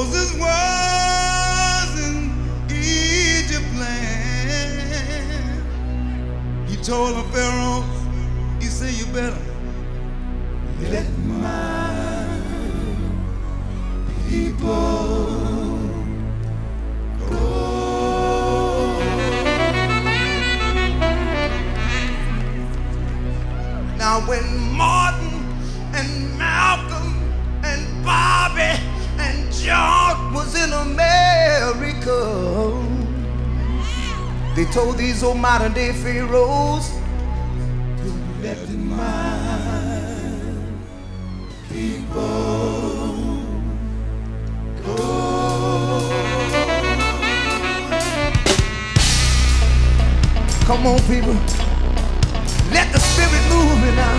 Moses was in Egypt land. He told the Pharaoh, he said, you better let my people go. Now when Martin and Malcolm and Bobby and George was in America, they told these old modern day pharaohs to let my people go. Come on, people, let the spirit move me now.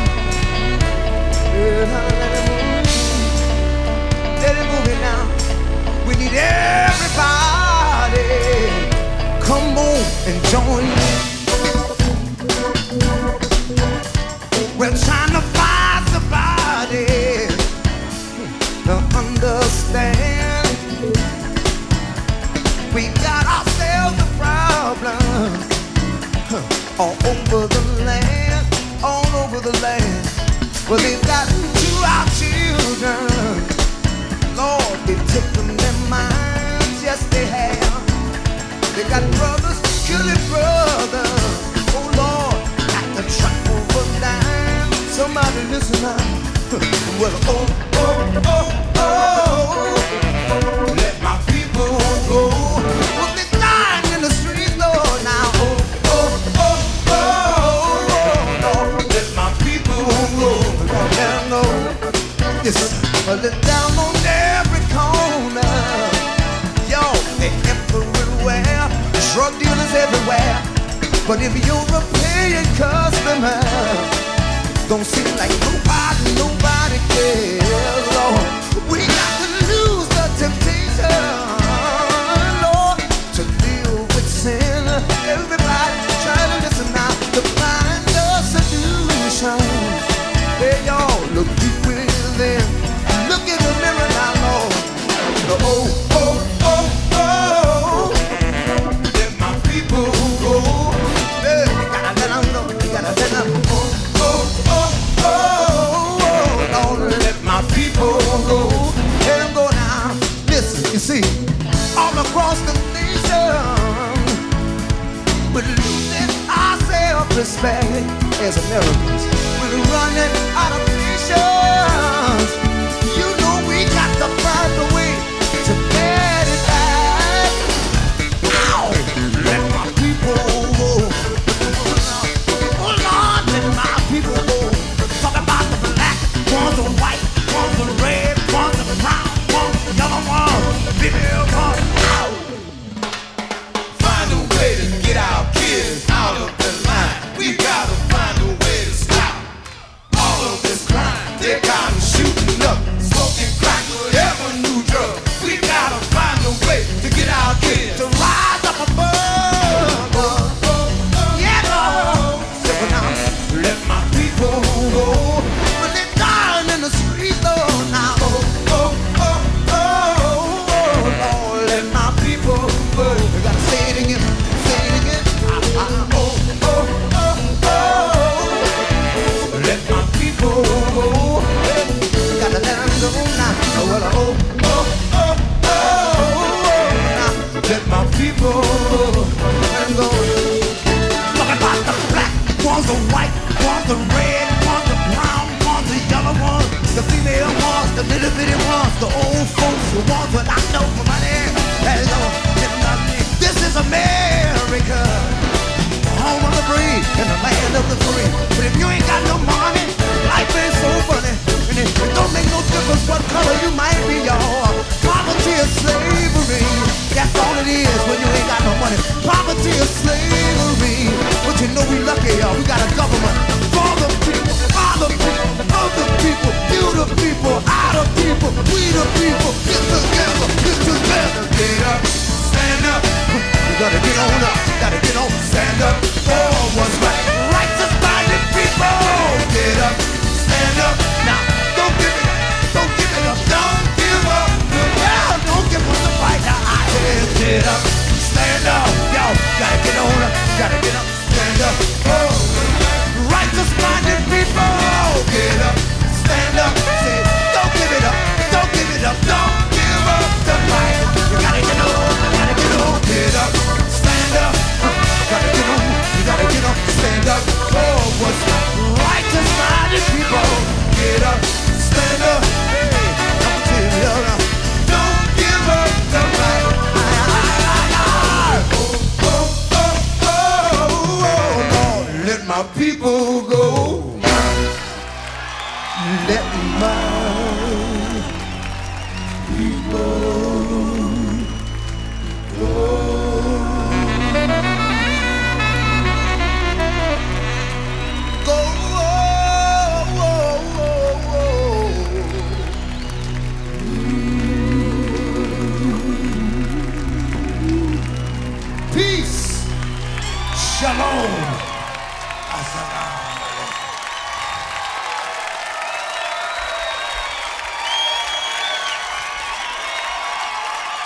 Let it move it now. We need everybody. Come on and join me. We're trying to find somebody to understand. We got ourselves a problem all over the land, all over the land. Well, they've gotten to our children. Lord, they took them their minds, yes they have. They got brothers killing brothers. Oh Lord, at the track over dime. Somebody listen now. Well, oh, let my people go. Well, they're dying in the streets, Lord, now. Lord, let my people go. Let them go. Yes, well, they're down on every corner. Yo, they're everywhere. Drug dealers everywhere. But if you're a paying customer, don't seem like nobody cares, Lord. We got to lose the temptation, Lord, to deal with sin. Everybody trying to listen now to find a solution. Hey, y'all, look deep within. Look in the mirror now, Lord. Let my people go. Hey, you gotta let them go. You gotta let them go. Lord, let my people go. Let them go now. Listen, you see, all across the nation, we're losing our self-respect as Americans. We're running out of patience. You know we got to find a way to get it back. Ow! Let my people go. Oh Lord, let my people go. Talk about the black, one's the white, one's the red, one's the brown, one's the yellow one. People come out. Find a way to get our kids out of the line. We gotta find a way to stop all of this crime. They got 'em shooting up, smoking crack, whatever new drug. We gotta find a way to get our kids to rise up above. Yeah, Lord. So now, let my people go. But they're dying in the streets, Lord, now. Lord, let my people go. We gotta say it again, say it again. Let my people go. Gotta let them go now. Well, now, let my people let them go. Talk about the black, one's the white, one's the red, one's the brown, one's the yellow one, the female ones, the little bitty ones, the old folks, the ones without no money. Hello, this is America, home of the brave and the land of the free. But if you ain't got no money, life ain't so funny. And it don't make no difference what color you might be, y'all. Poverty is slavery. That's all it is when you ain't got no money. Poverty is slavery. But you know we lucky, y'all. We got a government for the people, by the people, of the people, you the people, I the people, we the people. Get together, get together. Get up, stand up. You gotta get on up, gotta get on. Stand up for what's right. Righteous minded people. Get up, stand up. Now, don't give it up, don't give it up, don't give up. Yeah, don't give get up, stand up, y'all gotta get on up, gotta get up, stand up. Oh, righteous-minded people, get up, stand up, say, don't give it up, don't give it up, don't give up the fight. You gotta get on, you gotta get on, get up, stand up, gotta get on, you gotta get up, stand up. Oh, what's righteous-minded people, get up, stand up, hey, I'm telling you now, don't give up the fight. Let my people go. Let my people go. Peace. Shalom.